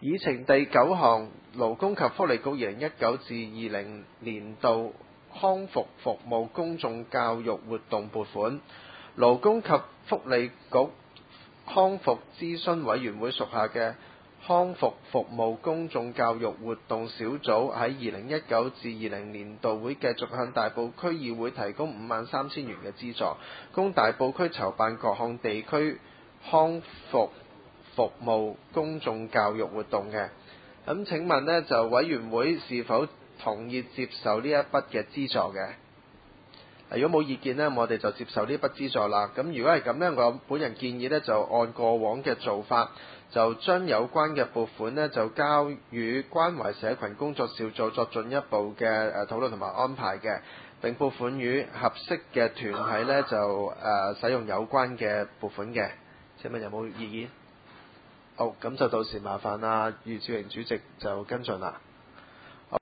議程第9項，勞工及福利局2019至20年度康復服務公眾教育活動撥款。勞工及福利局康復諮詢委員會屬下嘅康復服務公眾教育活動小組喺2019至20年度會繼續向大埔區議會提供53,000元嘅資助，供大埔區籌辦各項地區康復服務公眾教育活動嘅。咁請問呢，就委員會是否同意接受呢一筆嘅資助嘅？如果冇意見呢，我哋就接受呢筆資助啦。咁如果係咁呢，我本人建議呢，就按過往嘅做法，就將有關嘅撥款呢，就交予關懷社群工作小組作進一步嘅討論同埋安排嘅，並撥款予合適嘅團體呢，就使用有關嘅撥款嘅。請問有冇異議？好，咁就到時麻煩余志榮主席就跟進啦。